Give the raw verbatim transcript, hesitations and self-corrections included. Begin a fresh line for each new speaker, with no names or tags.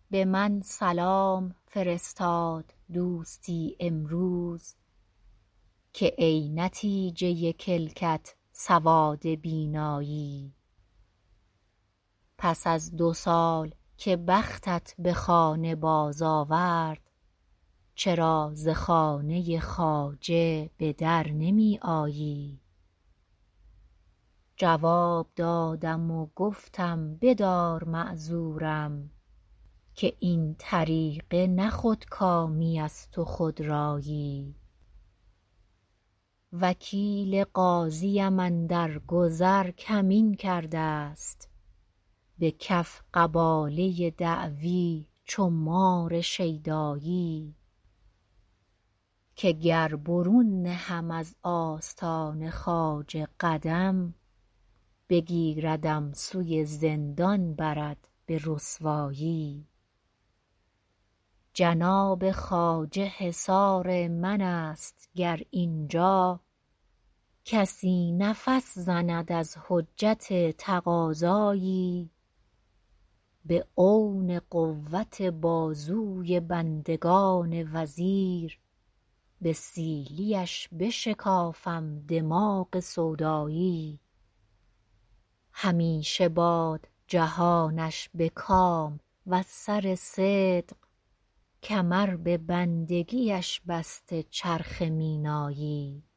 به من سلام فرستاد دوستی امروز، که ای نتیجه کلکت سواد بینایی. پس از دو سال که بختت به خانه باز آورد، چرا ز خانه خواجه به در نمی آیی؟ جواب دادم و گفتم بدار معذورم، که این طریقه نه خودکامی است و خودرایی. وکیل قاضیم اندر گذر کمین کرده است، به کف قباله دعوی چو مار شیدایی. که گر برون نهم از آستان خواجه قدم، بگیردم سوی زندان برد به رسوایی. جناب خواجه حصار من است گر اینجا، کسی نفس زند از حجت تقاضایی. به عون قوت بازوی بندگان وزیر، به سیلیش بشکافم دماغ سودایی. همیشه باد جهانش به کام وز سر صدق، کمر به بندگیش بسته چرخ مینایی.